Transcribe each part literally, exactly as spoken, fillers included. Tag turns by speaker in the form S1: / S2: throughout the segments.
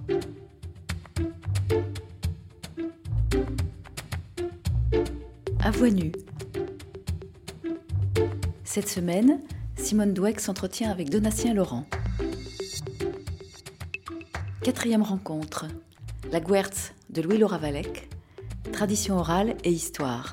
S1: À voix nue. Cette semaine, Simone Douek s'entretient avec Donatien Laurent. Quatrième rencontre. La Gwerz de Louis Lauravalec. Tradition orale et histoire.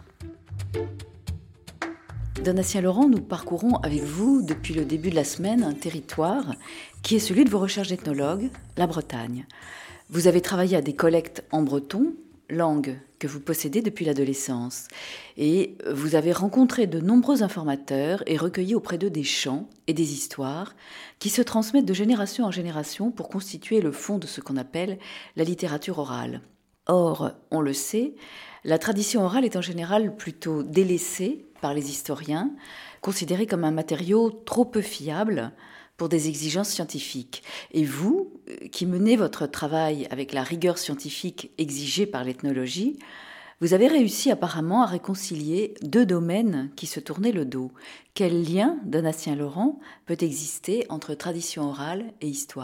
S1: Donatien Laurent, nous parcourons avec vous depuis le début de la semaine un territoire qui est celui de vos recherches d'ethnologue, la Bretagne. Vous avez travaillé à des collectes en breton, langue que vous possédez depuis l'adolescence. Et vous avez rencontré de nombreux informateurs et recueilli auprès d'eux des chants et des histoires qui se transmettent de génération en génération pour constituer le fond de ce qu'on appelle la littérature orale. Or, on le sait, la tradition orale est en général plutôt délaissée par les historiens, considérée comme un matériau trop peu fiable pour des exigences scientifiques. Et vous, qui menez votre travail avec la rigueur scientifique exigée par l'ethnologie, vous avez réussi apparemment à réconcilier deux domaines qui se tournaient le dos. Quel lien, Donatien Laurent, peut exister entre tradition orale et histoire ?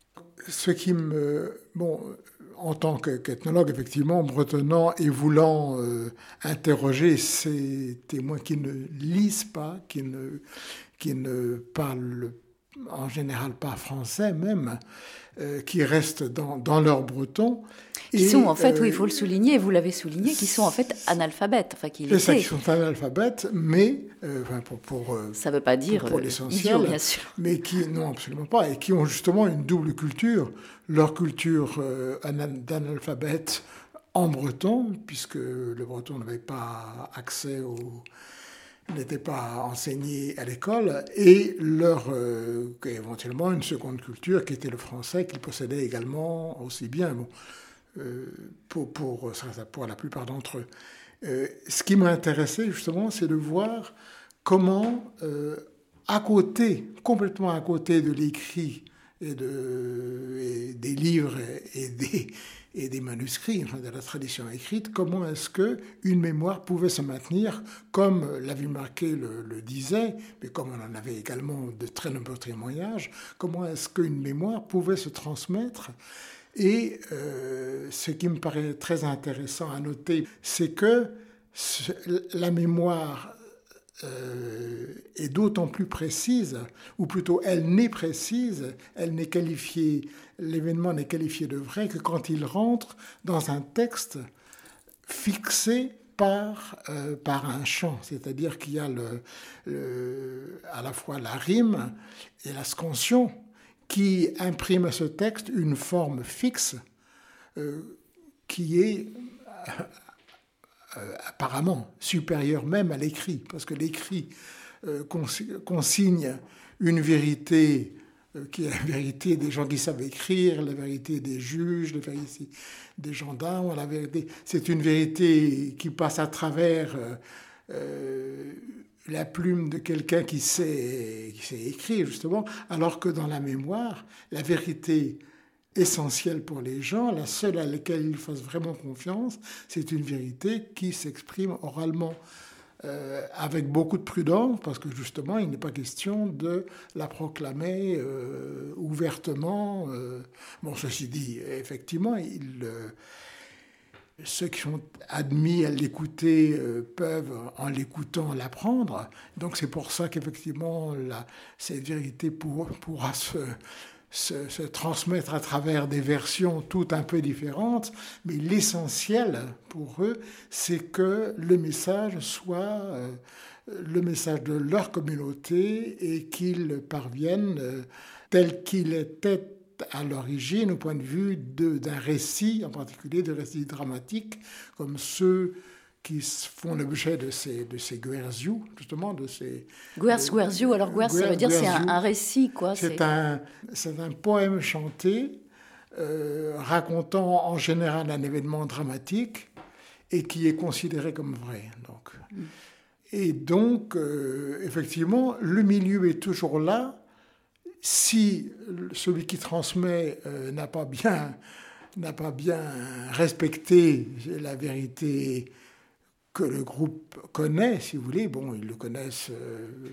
S2: Ce qui me... Bon, en tant qu'ethnologue, effectivement, bretonnant et voulant euh, interroger ces témoins qui ne lisent pas, qui ne, qui ne parlent en général pas français même, euh, qui restent dans, dans leur breton.
S1: Qui
S2: et,
S1: sont en fait,
S2: euh,
S1: oui, il faut le souligner, vous l'avez souligné, qui sont en fait analphabètes. Enfin, qui
S2: c'est ça, qui sont analphabètes, mais, euh, enfin, pour, pour,
S1: ça ne veut pas dire
S2: pour, pour l'essentiel,
S1: idiot, bien sûr.
S2: Mais qui, non, absolument pas, et qui ont justement une double culture. Leur culture euh, d'analphabète en breton, puisque le breton n'avait pas accès au... n'était pas enseigné à l'école, et leur, euh, éventuellement, une seconde culture qui était le français, qu'ils possédaient également aussi bien, bon, euh, pour, pour, pour la plupart d'entre eux. Euh, ce qui m'a intéressé, justement, c'est de voir comment, euh, à côté, complètement à côté de l'écrit et, de, et des livres et des... et des manuscrits, enfin de la tradition écrite, comment est-ce qu'une mémoire pouvait se maintenir, comme Lavie Marquet le, le disait, mais comme on en avait également de très nombreux témoignages, comment est-ce qu'une mémoire pouvait se transmettre. Et euh, ce qui me paraît très intéressant à noter, c'est que ce, la mémoire euh, est d'autant plus précise, ou plutôt elle n'est précise, elle n'est qualifiée, l'événement n'est qualifié de vrai que quand il rentre dans un texte fixé par, euh, par un chant, c'est-à-dire qu'il y a le, le, à la fois la rime et la scansion qui imprime à ce texte une forme fixe euh, qui est euh, apparemment supérieure même à l'écrit, parce que l'écrit euh, consigne une vérité euh, qui est la vérité des gens qui savent écrire, la vérité des juges, la vérité des gendarmes, la vérité. C'est une vérité qui passe à travers euh, euh, la plume de quelqu'un qui sait, qui sait écrire, justement, alors que dans la mémoire, la vérité essentielle pour les gens, la seule à laquelle ils fassent vraiment confiance, c'est une vérité qui s'exprime oralement, euh, avec beaucoup de prudence, parce que justement, il n'est pas question de la proclamer euh, ouvertement. Euh. Bon, ceci dit, effectivement, il... Euh, ceux qui sont admis à l'écouter euh, peuvent, en l'écoutant, l'apprendre. Donc c'est pour ça qu'effectivement, la, cette vérité pour, pourra se, se, se transmettre à travers des versions toutes un peu différentes. Mais l'essentiel pour eux, c'est que le message soit euh, le message de leur communauté et qu'ils parviennent euh, tel qu'il était à l'origine, au point de vue de, d'un récit, en particulier de récits dramatiques, comme ceux qui font l'objet de ces, de ces Gwerziou, justement, de ces...
S1: Gwerz, Gwerziou, alors Gwerz, ça veut dire c'est un, un récit, quoi.
S2: C'est, c'est... Un, c'est un poème chanté, euh, racontant en général un événement dramatique, et qui est considéré comme vrai, donc. Mm. Et donc, euh, effectivement, le milieu est toujours là. Si celui qui transmet euh, n'a pas bien, n'a pas bien respecté la vérité que le groupe connaît, si vous voulez, bon, ils le connaissent euh,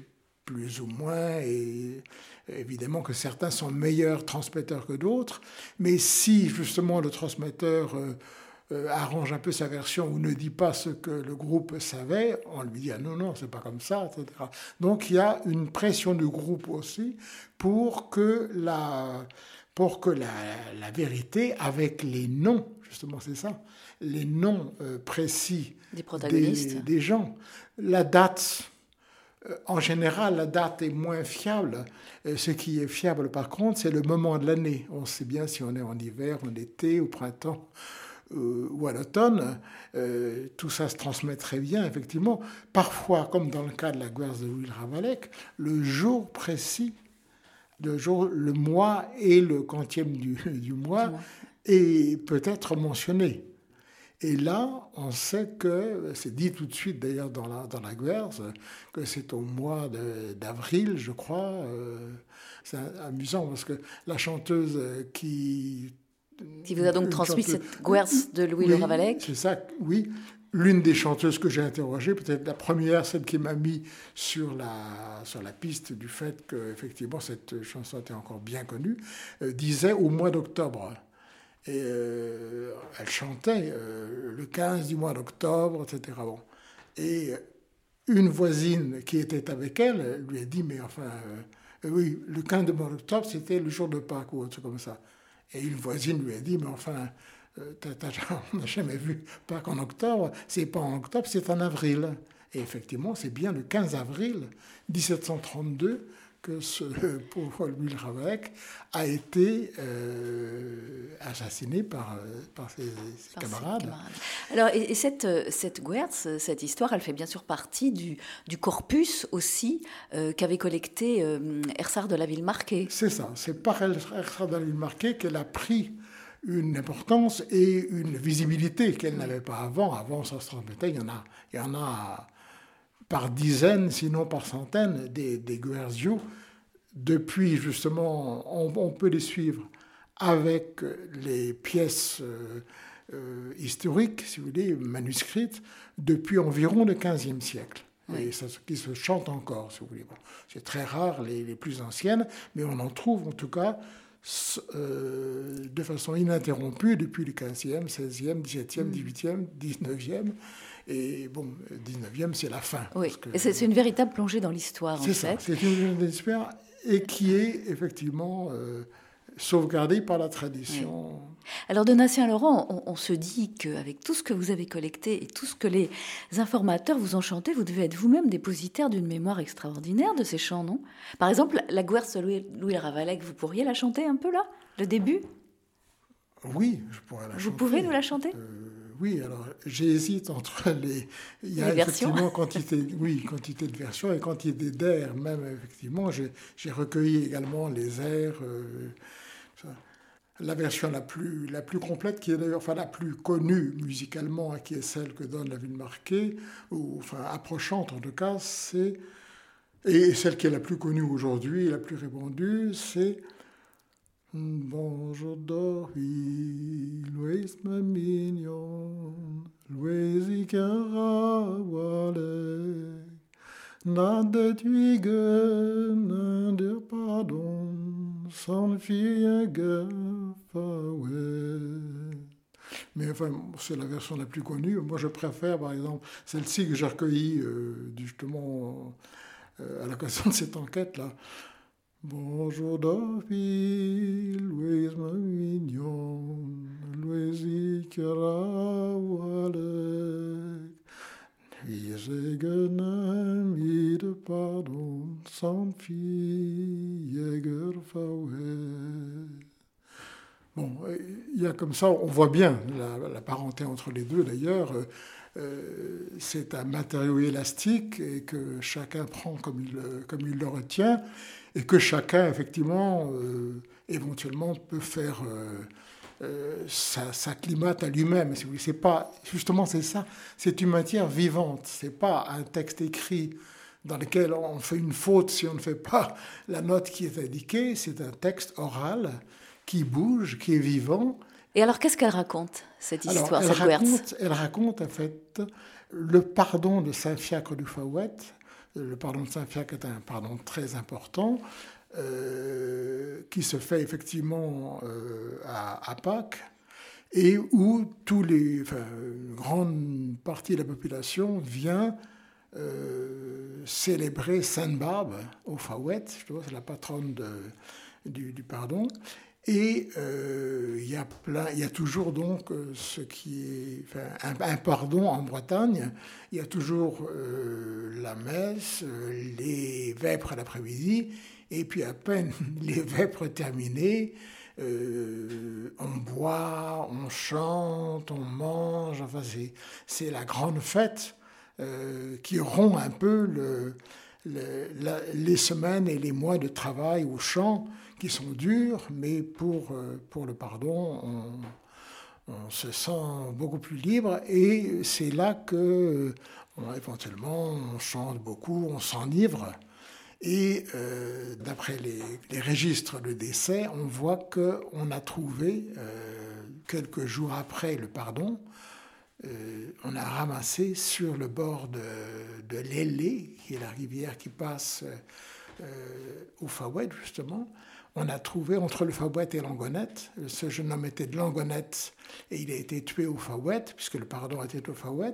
S2: plus ou moins, et évidemment que certains sont meilleurs transmetteurs que d'autres, mais si justement le transmetteur euh, euh, arrange un peu sa version ou ne dit pas ce que le groupe savait, on lui dit ah non, non, c'est pas comme ça, et cetera. Donc il y a une pression du groupe aussi pour que la, pour que la, la vérité, avec les noms, justement c'est ça, les noms euh, précis
S1: des protagonistes,
S2: des, des gens, la date. En général, la date est moins fiable. Ce qui est fiable, par contre, c'est le moment de l'année. On sait bien si on est en hiver, en été, au printemps euh, ou à l'automne. Euh, tout ça se transmet très bien, effectivement. Parfois, comme dans le cas de la Guerse de Louis le Ravalec, le jour précis, le, jour, le mois et le quantième du, du mois est peut-être mentionné. Et là, on sait que, c'est dit tout de suite d'ailleurs dans la, dans la Guerse, que c'est au mois de, d'avril, je crois. Euh, c'est amusant parce que la chanteuse qui...
S1: Qui vous a donc transmis chanteuse, cette Guerse de Louis
S2: oui,
S1: le Ravalec.
S2: C'est ça, oui. L'une des chanteuses que j'ai interrogées, peut-être la première, celle qui m'a mis sur la, sur la piste du fait qu'effectivement cette chanson était encore bien connue, euh, disait au mois d'octobre. Et euh, elle chantait euh, le quinze du mois d'octobre, et cetera. Bon. Et une voisine qui était avec elle lui a dit, mais enfin, euh, oui, le quinze du mois d'octobre, c'était le jour de Pâques ou autre chose comme ça. Et une voisine lui a dit, mais enfin, euh, t'as, t'as, on n'a jamais vu Pâques en octobre, c'est pas en octobre, c'est en avril. Et effectivement, c'est bien le quinze avril dix-sept cent trente-deux que ce pauvre Louis le Ravalec a été euh, assassiné par, par ses, ses par camarades. Ses camarades.
S1: Alors, et, et cette, cette Guerse, cette histoire, elle fait bien sûr partie du, du corpus aussi euh, qu'avait collecté euh, Ersard de la Villemarqué.
S2: C'est ça, c'est par Ersard de la Villemarqué qu'elle a pris une importance et une visibilité qu'elle oui. n'avait pas avant. Avant, ça se transmettait, il y en a... Il y en a par dizaines, sinon par centaines, des, des Guerziaux. Depuis, justement, on, on peut les suivre avec les pièces euh, euh, historiques, si vous voulez, manuscrites, depuis environ le quinzième siècle. Oui. Et ça qui se chante encore, si vous voulez. Bon, c'est très rare, les, les plus anciennes, mais on en trouve, en tout cas, euh, de façon ininterrompue depuis le quinzième, seizième, dix-septième, dix-huitième, dix-neuvième. Et bon, le dix-neuvième, c'est la fin.
S1: Oui,
S2: parce que,
S1: et c'est, c'est une véritable plongée dans l'histoire,
S2: c'est
S1: en
S2: ça,
S1: fait.
S2: C'est une plongée dans l'histoire et qui est effectivement euh, sauvegardée par la tradition.
S1: Oui. Alors, Donatien-Laurent, on, on se dit qu'avec tout ce que vous avez collecté et tout ce que les informateurs vous ont chanté, vous devez être vous-même dépositaire d'une mémoire extraordinaire de ces chants, non ? Par exemple, la Guerse de Louis, Louis le Ravalec, vous pourriez la chanter un peu là, le début ?
S2: Oui, je pourrais la
S1: vous
S2: chanter.
S1: Vous pouvez nous la chanter ?
S2: euh... Oui, alors j'hésite entre les. Il y a
S1: les
S2: effectivement
S1: versions.
S2: quantité, oui, quantité de versions et quantité d'airs. Même effectivement, j'ai, j'ai recueilli également les airs. Euh, ça. La version la plus, la plus complète, qui est d'ailleurs, enfin la plus connue musicalement, qui est celle que donne la Villemarqué, ou enfin approchante en tout cas, c'est et celle qui est la plus connue aujourd'hui, la plus répandue, c'est Bonjour Dorvi, Louis ma mignon, Louis Carawale, n'a de tuigue, n'a de pardon, sans fille Mais enfin, c'est la version la plus connue. Moi, je préfère, par exemple, celle-ci que j'ai recueillie euh, justement euh, à l'occasion de cette enquête-là. Bonjour Dorfi, Louise ma mignonne, Louise Carawale, Jägerna mit de pardon, sans fille, Jägerfaouet. Bon, il y a comme ça, on voit bien la, la parenté entre les deux d'ailleurs. Euh, c'est un matériau élastique et que chacun prend comme il, comme il le retient. Et que chacun, effectivement, euh, éventuellement, peut faire euh, euh, sa, sa climate à lui-même. C'est pas, justement, c'est ça. C'est une matière vivante. C'est pas un texte écrit dans lequel on fait une faute si on ne fait pas la note qui est indiquée. C'est un texte oral qui bouge, qui est vivant.
S1: Et alors, qu'est-ce qu'elle raconte, cette histoire,
S2: alors, elle
S1: cette
S2: raconte, elle raconte, en fait, le pardon de Saint-Fiacre du Fouet le pardon de Saint-Fiacre est un pardon très important, euh, qui se fait effectivement euh, à, à Pâques, et où tous les, enfin, une grande partie de la population vient euh, célébrer Sainte Barbe au Fawet, je vois, c'est la patronne de, du, du pardon. Et euh, il y a plein, il y a toujours donc euh, ce qui est, enfin, un, un pardon en Bretagne. Il y a toujours euh, la messe, euh, les vêpres l'après-midi, et puis à peine les vêpres terminées, euh, on boit, on chante, on mange. Enfin, c'est, c'est la grande fête euh, qui rompt un peu le, le, la, les semaines et les mois de travail au champ, qui sont durs, mais pour, pour le pardon, on, on se sent beaucoup plus libre, et c'est là que, on, éventuellement, on chante beaucoup, on s'enivre, et euh, d'après les, les registres de décès, on voit qu'on a trouvé, euh, quelques jours après le pardon, euh, on a ramassé sur le bord de, de l'Ailée, qui est la rivière qui passe euh, au Fawet, justement. On a trouvé entre le Fawet et Langonette, ce jeune homme était de Langonette et il a été tué au Fawet, puisque le pardon était au Fawet.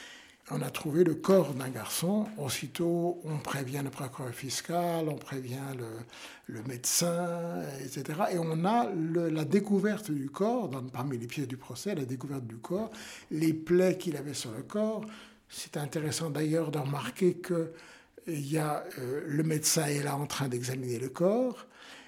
S2: On a trouvé le corps d'un garçon. Aussitôt, on prévient le procureur fiscal, on prévient le, le médecin, et cetera. Et on a le, la découverte du corps, dans, parmi les pièces du procès, la découverte du corps, les plaies qu'il avait sur le corps. C'est intéressant d'ailleurs de remarquer que il y a, euh, le médecin est là en train d'examiner le corps.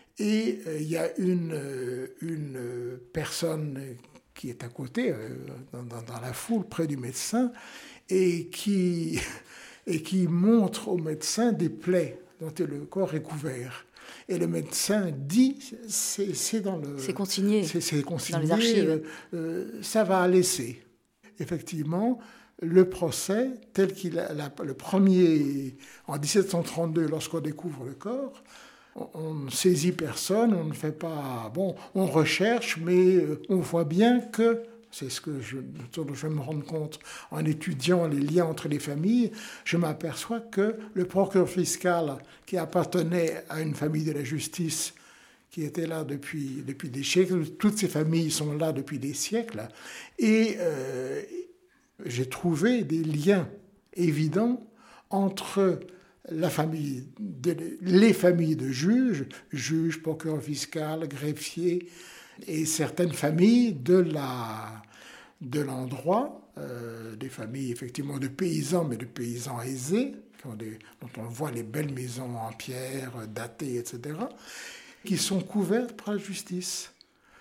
S2: Et il euh, y a une, euh, une personne qui est à côté, euh, dans, dans, dans la foule, près du médecin, et qui, et qui montre au médecin des plaies dont le corps est couvert. Et le médecin dit, c'est, c'est dans le...
S1: C'est consigné,
S2: c'est, c'est consigné
S1: dans les archives.
S2: Euh, euh, ça va laisser. Effectivement, le procès, tel qu'il a, la, le premier, en dix-sept cent trente-deux, lorsqu'on découvre le corps, on ne saisit personne, on ne fait pas... Bon, on recherche, mais on voit bien que, c'est ce que je, dont je me rends compte en étudiant les liens entre les familles, je m'aperçois que le procureur fiscal, qui appartenait à une famille de la justice, qui était là depuis, depuis des siècles, toutes ces familles sont là depuis des siècles, et euh, j'ai trouvé des liens évidents entre... La famille de, les familles de juges, juges, procureurs fiscaux, greffiers, et certaines familles de, la, de l'endroit, euh, des familles effectivement de paysans, mais de paysans aisés, qui ont des, dont on voit les belles maisons en pierre, datées, et cetera, qui sont couvertes par la justice.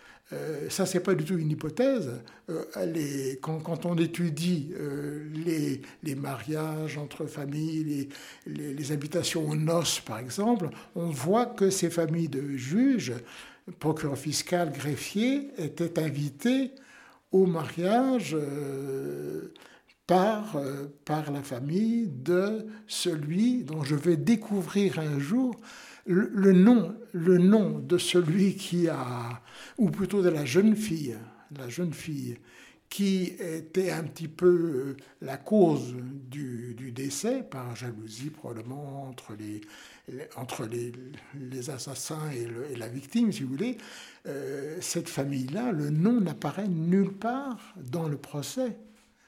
S2: Euh, ça, c'est pas du tout une hypothèse. Euh, les, quand, quand on étudie euh, les, les mariages entre familles, les, les, les habitations aux noces, par exemple, on voit que ces familles de juges, procureurs fiscaux, greffiers, étaient invitées au mariage euh, par, euh, par la famille de celui dont je vais découvrir un jour le, le, nom, le nom de celui qui a, ou plutôt de la jeune fille, la jeune fille qui était un petit peu la cause du, du décès, par jalousie probablement entre les, les, entre les, les assassins et, le, et la victime, si vous voulez. Euh, cette famille-là, le nom n'apparaît nulle part dans le procès.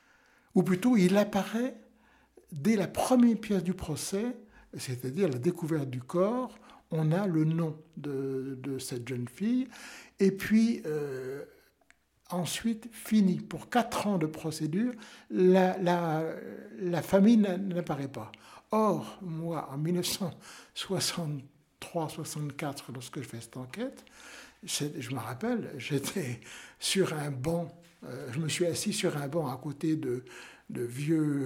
S2: Ou plutôt, il apparaît dès la première pièce du procès, c'est-à-dire la découverte du corps, on a le nom de, de cette jeune fille, et puis euh, ensuite, fini. Pour quatre ans de procédure, la, la, la famille n'apparaît pas. Or, moi, en dix-neuf cent soixante-trois soixante-quatre, lorsque je fais cette enquête, je me rappelle, j'étais sur un banc, euh, je me suis assis sur un banc à côté de, de vieux...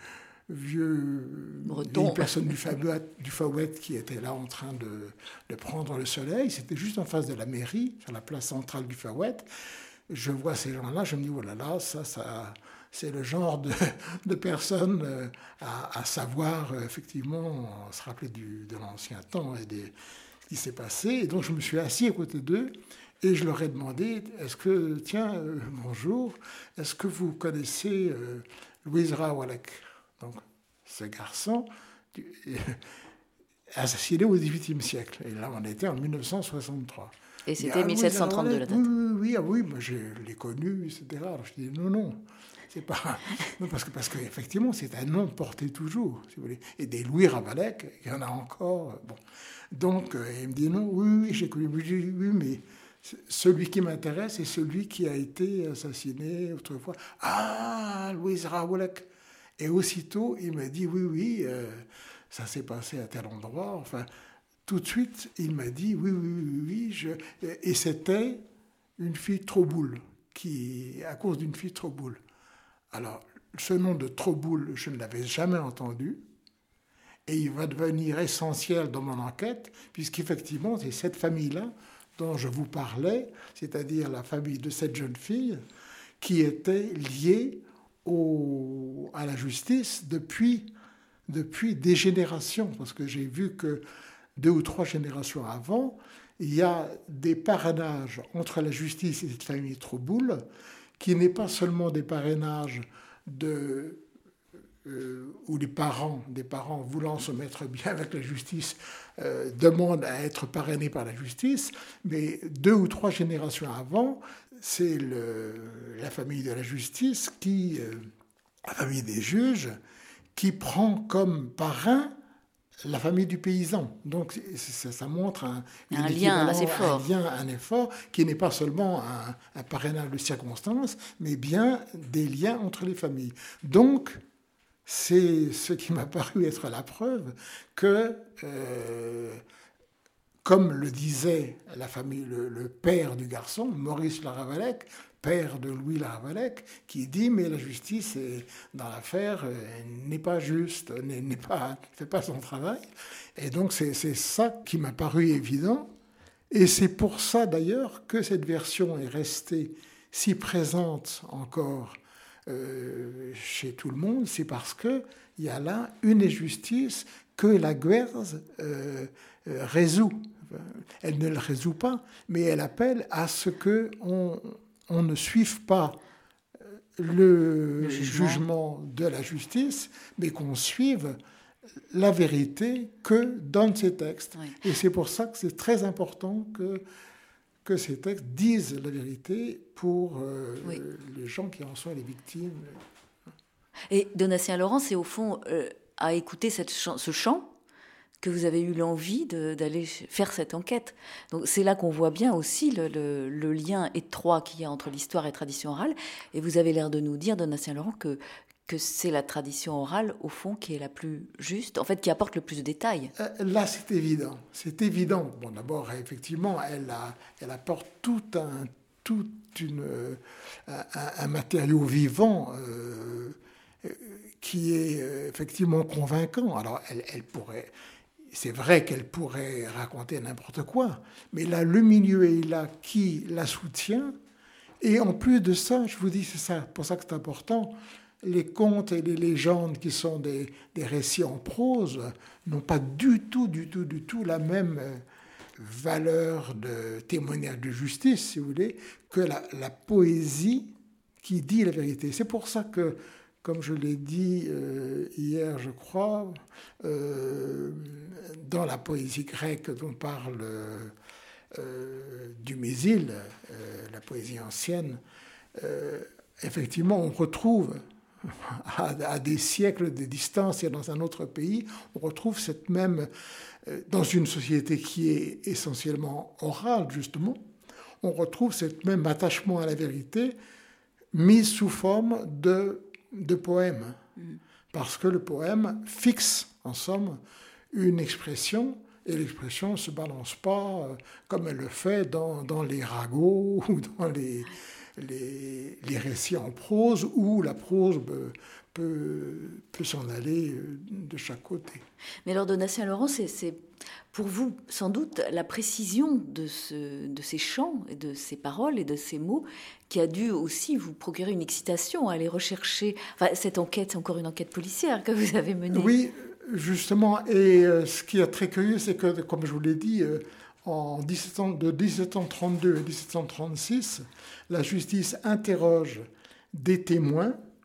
S2: vieux vieilles personnes du Fawet, du Fawet qui étaient là en train de, de prendre le soleil. C'était juste en face de la mairie, sur la place centrale du Fawet. Je vois ces gens-là, je me dis, oh là là, ça, ça, c'est le genre de, de personnes à, à savoir, effectivement, se rappeler du, de l'ancien temps et des, ce qui s'est passé. Et donc, je me suis assis à côté d'eux et je leur ai demandé, est-ce que, tiens, euh, bonjour, est-ce que vous connaissez euh, Louise Rawalek? Donc, ce garçon assassiné au dix-huitième siècle. Et là, on était en mille neuf cent soixante-trois.
S1: Et c'était ah, mille sept cent trente-deux, la date.
S2: Oui, oui, oui, ah, oui, moi je l'ai connu, et cetera. Alors je dis non, non, c'est pas... Non, parce que, parce qu'effectivement, c'est un nom porté toujours, si vous voulez. Et des Louis Ravalec, il y en a encore. Bon. Donc, euh, il me dit non, oui, oui, j'ai connu. Oui, oui, mais celui qui m'intéresse, c'est celui qui a été assassiné autrefois. Ah, Louis Ravalec. Et aussitôt, il me dit oui, oui, euh, ça s'est passé à tel endroit, enfin... Tout de suite, il m'a dit oui, oui, oui, oui. Je... Et c'était une fille Troboul, qui, à cause d'une fille Troboul. Alors, ce nom de Troboul, je ne l'avais jamais entendu. Et il va devenir essentiel dans mon enquête, puisqu'effectivement, c'est cette famille-là dont je vous parlais, c'est-à-dire la famille de cette jeune fille, qui était liée au... à la justice depuis, depuis des générations. Parce que j'ai vu que deux ou trois générations avant, il y a des parrainages entre la justice et cette famille Troboul, qui n'est pas seulement des parrainages de, euh, où les parents, des parents voulant se mettre bien avec la justice, euh, demandent à être parrainés par la justice, mais deux ou trois générations avant, c'est le, la famille de la justice, qui, euh, la famille des juges, qui prend comme parrain la famille du paysan. Donc ça, ça montre un,
S1: un lien assez fort.
S2: Un lien, un effort qui n'est pas seulement un, un parrainage de circonstances, mais bien des liens entre les familles. Donc c'est ce qui m'a paru être la preuve que, euh, comme le disait la famille, le, le père du garçon, Maurice Laravalec, père de Louis Laravalec, qui dit « mais la justice est, dans l'affaire euh, n'est pas juste, n'est, n'est pas, ne fait pas son travail ». Et donc c'est, c'est ça qui m'a paru évident. Et c'est pour ça d'ailleurs que cette version est restée si présente encore euh, chez tout le monde. C'est parce qu'il y a là une injustice que la Guerze euh, euh, résout. Elle ne le résout pas, mais elle appelle à ce qu'on... on ne suive pas le, le jugement. jugement de la justice, mais qu'on suive la vérité que donnent ces textes. Oui. Et c'est pour ça que c'est très important que, que ces textes disent la vérité pour euh, oui. les gens qui en sont les victimes.
S1: Et Donatien Laurent, c'est au fond euh, à écouter cette ch- ce chant que vous avez eu l'envie de, d'aller faire cette enquête. Donc c'est là qu'on voit bien aussi le, le, le lien étroit qu'il y a entre l'histoire et la tradition orale. Et vous avez l'air de nous dire, Donatien Laurent, que, que c'est la tradition orale, au fond, qui est la plus juste, en fait, qui apporte le plus de détails.
S2: Euh, là, c'est évident. C'est évident. Bon, d'abord, effectivement, elle, a, elle apporte tout un, tout une, un, un matériau vivant euh, qui est effectivement convaincant. Alors, elle, elle pourrait... C'est vrai qu'elle pourrait raconter n'importe quoi, mais là, le milieu est là qui la soutient. Et en plus de ça, je vous dis, c'est ça, pour ça que c'est important, les contes et les légendes qui sont des, des récits en prose n'ont pas du tout, du tout, du tout la même valeur de témoignage de justice, si vous voulez, que la, la poésie qui dit la vérité. C'est pour ça que, comme je l'ai dit euh, hier, je crois, euh, dans la poésie grecque dont parle euh, Dumézil, euh, la poésie ancienne, euh, effectivement, on retrouve, à, à des siècles de distance et dans un autre pays, on retrouve cette même, euh, dans une société qui est essentiellement orale, justement, on retrouve cette même attachement à la vérité mise sous forme de de poèmes, parce que le poème fixe, en somme, une expression, et l'expression ne se balance pas euh, comme elle le fait dans, dans les ragots ou dans les, les, les récits en prose, où la prose peut, peut, peut s'en aller de chaque côté.
S1: Mais alors, Donatien Laurent, c'est, c'est pour vous, sans doute, la précision de, ce, de ces chants, et de ces paroles et de ces mots qui a dû aussi vous procurer une excitation à aller rechercher... Enfin, cette enquête, c'est encore une enquête policière que vous avez menée.
S2: Oui, justement. Et euh, ce qui est très curieux, c'est que, comme je vous l'ai dit, euh, en dix-sept cents, de dix-sept cent trente-deux à dix-sept cent trente-six, la justice interroge des témoins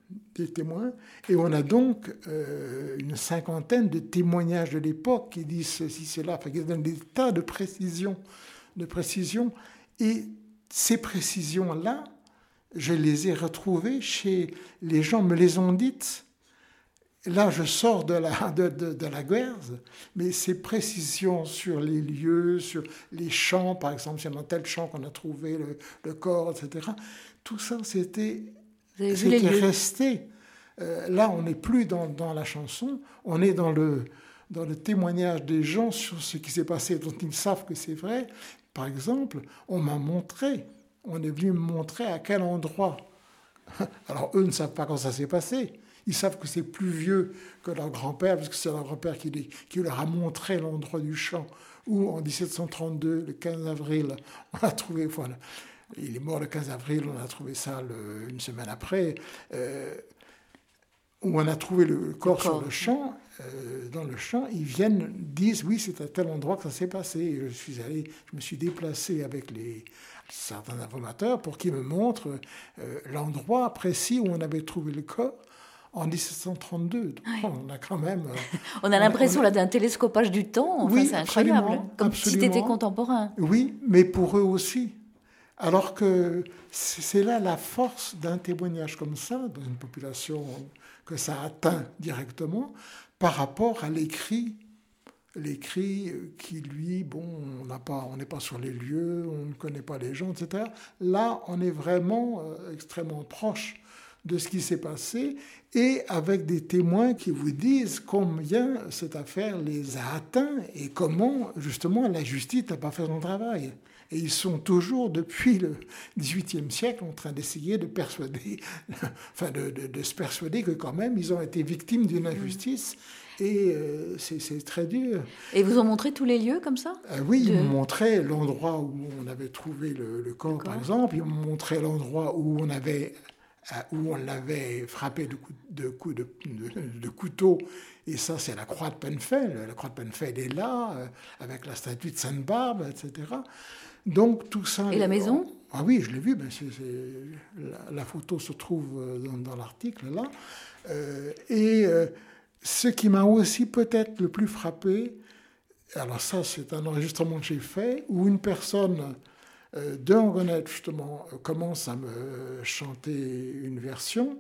S2: des témoins, et on a donc euh, une cinquantaine de témoignages de l'époque qui disent ceci, cela, enfin, qui donnent des tas de précisions, de précisions, et ces précisions-là, je les ai retrouvées chez les gens, me les ont dites. Là, je sors de la, de, de, de la guerre, mais ces précisions sur les lieux, sur les champs, par exemple, s'il y a dans tel champ qu'on a trouvé le, le corps, et cetera, tout ça, c'était, c'était resté. Euh, là, on n'est plus dans, dans la chanson, on est dans le, dans le témoignage des gens sur ce qui s'est passé, dont ils savent que c'est vrai. Par exemple, on m'a montré, on est venu me montrer à quel endroit. Alors, eux ne savent pas quand ça s'est passé. Ils savent que c'est plus vieux que leur grand-père, parce que c'est leur grand-père qui, les, qui leur a montré l'endroit du champ, où en dix-sept cent trente-deux, le quinze avril, on a trouvé... Voilà, il est mort le quinze avril, on a trouvé ça le, une semaine après, euh, où on a trouvé le corps sur le champ. Euh, dans le champ, ils viennent, disent, oui, c'est à tel endroit que ça s'est passé. Et je suis allé, je me suis déplacé avec les... certains informateurs pour qu'ils me montrent euh, l'endroit précis où on avait trouvé le corps en dix-sept cent trente-deux. Donc, oui. On a quand même... Euh,
S1: on a l'impression on a... là d'un télescopage du temps. Enfin, oui, c'est incroyable. Comme absolument. Si c'était contemporain.
S2: Oui, mais pour eux aussi. Alors que c'est là la force d'un témoignage comme ça, dans une population que ça atteint directement, par rapport à l'écrit. L'écrit qui, lui, bon, on n'a pas, on n'est pas sur les lieux, on ne connaît pas les gens, et cetera. Là, on est vraiment euh, extrêmement proche de ce qui s'est passé et avec des témoins qui vous disent combien cette affaire les a atteints et comment, justement, la justice n'a pas fait son travail. Et ils sont toujours, depuis le dix-huitième siècle, en train d'essayer de persuader, enfin, de, de, de se persuader que quand même, ils ont été victimes d'une injustice. Et euh, c'est, c'est très dur.
S1: Et vous ont montré tous les lieux comme ça
S2: euh, Oui, de... ils m'ont montré l'endroit où on avait trouvé le, le corps, le corps, par exemple. Ils m'ont montré l'endroit où on avait... où on l'avait frappé de coups de, coup de, de, de couteau. Et ça, c'est la croix de Penfeld. La croix de Penfeld est là, euh, avec la statue de Sainte-Barbe, et cetera. Donc, tout ça...
S1: Et la maison ?
S2: on, Ah oui, je l'ai vu. Ben c'est, c'est, la, la photo se trouve dans, dans l'article, là. Euh, et euh, ce qui m'a aussi peut-être le plus frappé, alors ça, c'est un enregistrement que j'ai fait, où une personne... de Hangonette, justement, commence à me chanter une version,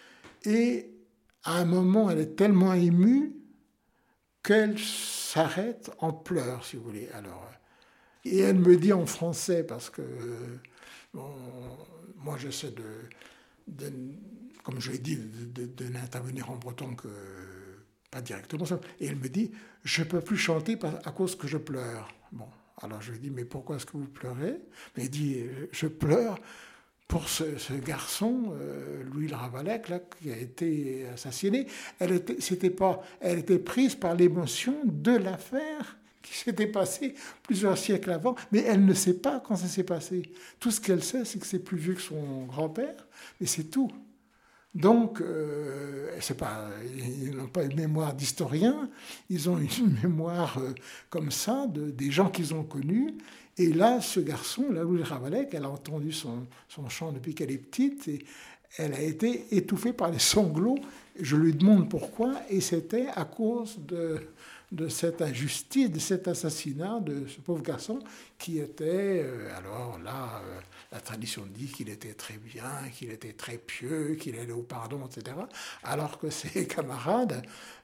S2: et à un moment, elle est tellement émue qu'elle s'arrête en pleurs, si vous voulez. Alors, et elle me dit en français, parce que bon, moi, j'essaie de, de, comme je l'ai dit, de, de, de n'intervenir en breton que pas directement. Et elle me dit, je ne peux plus chanter à cause que je pleure. Bon. Alors je lui dis, mais pourquoi est-ce que vous pleurez ? Mais il dit, je pleure pour ce, ce garçon, euh, Louis Le Ravalec, là, qui a été assassiné. Elle était, c'était pas, elle était prise par l'émotion de l'affaire qui s'était passée plusieurs siècles avant, mais elle ne sait pas quand ça s'est passé. Tout ce qu'elle sait, c'est que c'est plus vieux que son grand-père, mais c'est tout. Donc, euh, c'est pas, ils n'ont pas une mémoire d'historien, ils ont une mémoire euh, comme ça, de, des gens qu'ils ont connus. Et là, ce garçon, là, Louis Ravalec, elle a entendu son, son chant depuis qu'elle est petite, et elle a été étouffée par les sanglots. Je lui demande pourquoi, et c'était à cause de, de cette injustice, de cet assassinat de ce pauvre garçon qui était, euh, alors là... Euh, la tradition dit qu'il était très bien, qu'il était très pieux, qu'il allait au pardon, et cetera. Alors que ses camarades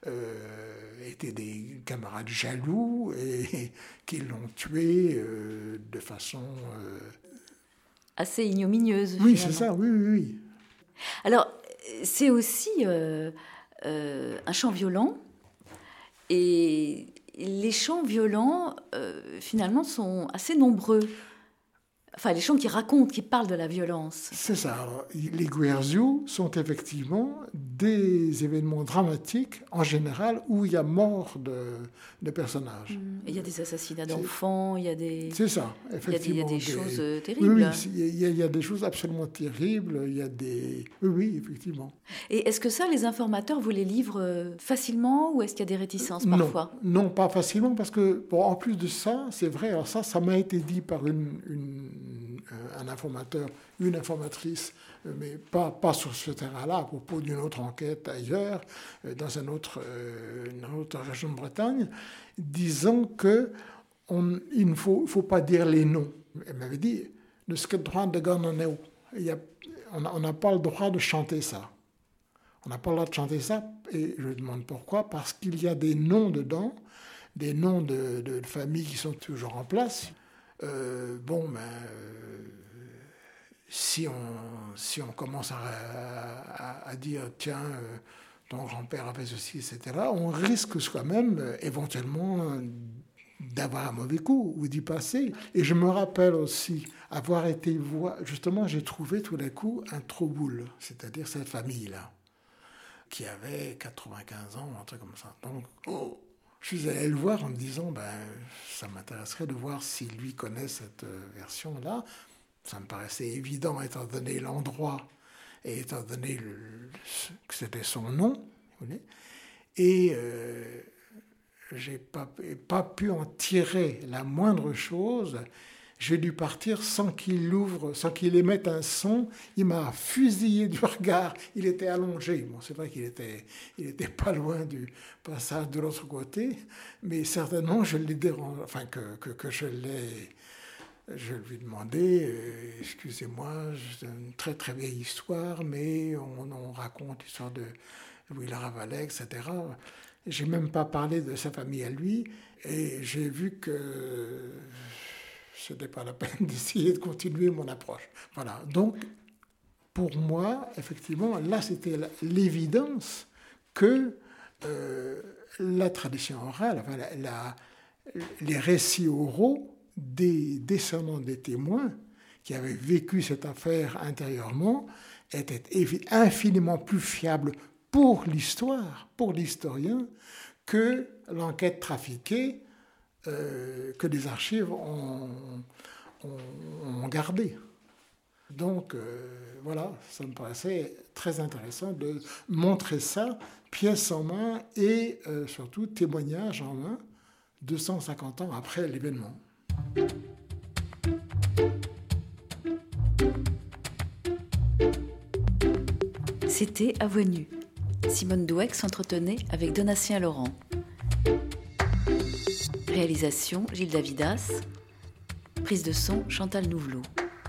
S2: euh, étaient des camarades jaloux et qui l'ont tué euh, de façon... Euh...
S1: assez ignominieuse.
S2: Oui,
S1: finalement.
S2: C'est ça, oui, oui, oui.
S1: Alors, c'est aussi euh, euh, un chant violent. Et les chants violents, euh, finalement, sont assez nombreux. Enfin, les chants qui racontent, qui parlent de la violence.
S2: C'est ça. Alors, les guerziou sont effectivement des événements dramatiques, en général, où il y a mort de, de personnages.
S1: Mmh. Il y a des assassinats d'enfants, il y a des...
S2: C'est ça, effectivement.
S1: Il y a des, il y a des
S2: des...
S1: choses euh, terribles.
S2: Oui, oui il, y a, il y a des choses absolument terribles. Il y a des... Oui, oui, effectivement.
S1: Et est-ce que ça, les informateurs vous les livrent facilement ou est-ce qu'il y a des réticences parfois ?
S2: Non, non, pas facilement, parce que, bon, en plus de ça, c'est vrai, alors ça, ça m'a été dit par une... une un informateur, une informatrice, mais pas, pas sur ce terrain-là, à propos d'une autre enquête ailleurs, dans un autre, euh, une autre région de Bretagne, disant que on, il ne faut, faut pas dire les noms. Elle m'avait dit, le droit de Garnoneo, on n'a pas le droit de chanter ça. On n'a pas le droit de chanter ça, et je lui demande pourquoi, parce qu'il y a des noms dedans, des noms de, de, de familles qui sont toujours en place. Euh, bon, ben, euh, si, on, si on commence à, à, à dire, tiens, euh, ton grand-père a fait ceci, et cetera, on risque quand même, euh, éventuellement, d'avoir un mauvais coup ou d'y passer. Et je me rappelle aussi avoir été voir, justement, j'ai trouvé tout d'un coup un trouboule, c'est-à-dire cette famille-là, qui avait quatre-vingt-quinze ans, un truc comme ça. Donc, oh, je suis allé le voir en me disant, ben, ça m'intéresserait de voir si lui connaît cette euh, version-là. Ça me paraissait évident, étant donné l'endroit et étant donné le, que c'était son nom. Vous voyez. Et euh, j'ai pas, pas pu en tirer la moindre chose. J'ai dû partir sans qu'il l'ouvre, sans qu'il émette un son. Il m'a fusillé du regard. Il était allongé. Bon, c'est vrai qu'il était, il était pas loin du passage de l'autre côté, mais certainement je l'ai dérangé, enfin que, que, que je l'ai, je lui ai demandé, euh, excusez-moi, c'est une très très vieille histoire, mais on, on raconte l'histoire de Louis Le Ravalais, et cetera. J'ai même pas parlé de sa famille à lui, et j'ai vu que ce n'était pas la peine d'essayer de continuer mon approche. Voilà. Donc, pour moi, effectivement, là, c'était l'évidence que euh, la tradition orale, enfin, la, la, les récits oraux des descendants des témoins qui avaient vécu cette affaire intérieurement étaient infiniment plus fiables pour l'histoire, pour l'historien, que l'enquête trafiquée Euh, que les archives ont, ont, ont gardé. Donc, euh, voilà, ça me paraissait très intéressant de montrer ça, pièce en main, et euh, surtout témoignage en main, deux cent cinquante ans après l'événement.
S1: C'était À Voix nue. Simone Douek s'entretenait avec Donatien Laurent. Réalisation Gilles Davidas. Prise de son Chantal Nouvelot.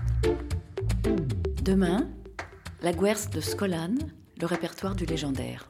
S1: Demain, la Gwerz de Scolan, le répertoire du légendaire.